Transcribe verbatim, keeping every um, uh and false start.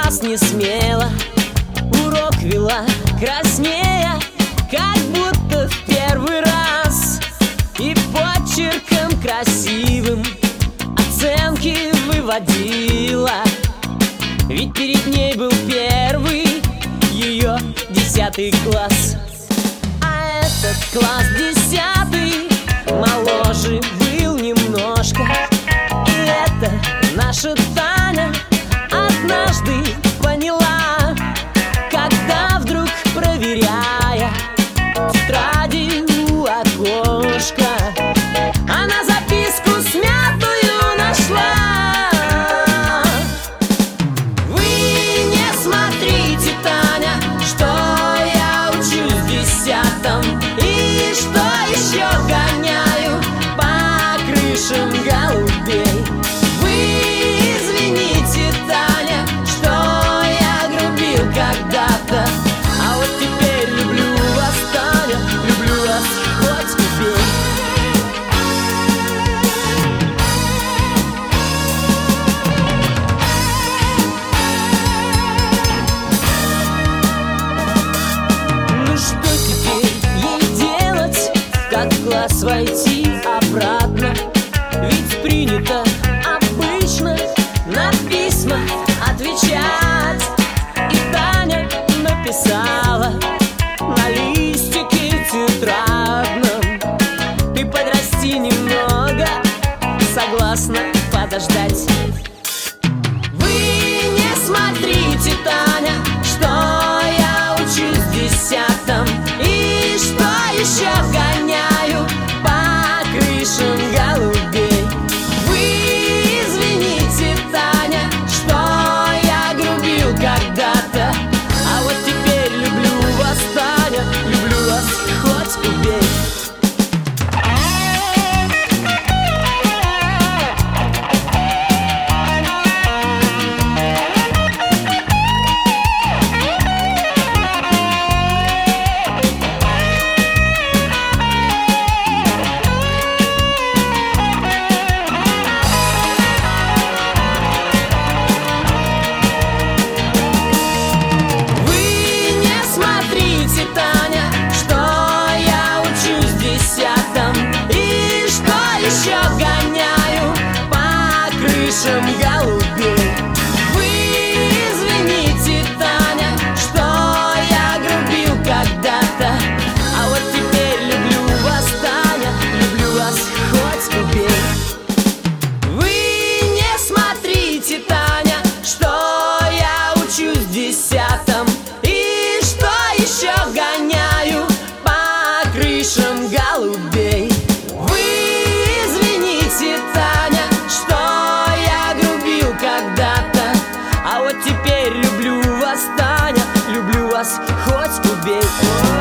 класс не смела, урок вела краснея, как будто в первый раз, и почерком красивым оценки выводила. Ведь перед ней был первый ее десятый класс. А этот класс десятый моложе был немножко. И это наша Таня однажды поняла, когда вдруг, проверяя тетради у окошка, она записку смятую нашла. Вы не смотрите, Таня, что я учусь в десятом, и что еще гоняю по крышам голубей. Вы извините, Таня, что я грубил когда-то, а вот теперь люблю вас, Таня, люблю вас хоть убей. Ну что теперь ей делать, как в класс войти обратно? Ведь принято обычно на письма отвечать. И Таня написала на листике тетрадном: ты подрасти немного, согласна подождать. Вы не смотрите, Таня, что я учусь в десятом, и что еще гоняю по крышам голубей. Вы извините, Таня, что я грубил когда-то, а вот теперь люблю вас, Таня, люблю вас хоть убей. Голубей. Вы извините, Таня, что я грубил когда-то, а вот теперь люблю вас, Таня, люблю вас хоть убей. Вы не смотрите, Таня, что я учусь в десятом, и что еще гоняю по крышам голубей. Вы извините, Таня, что когда-то, а вот теперь люблю вас, Таня, люблю вас хоть убей.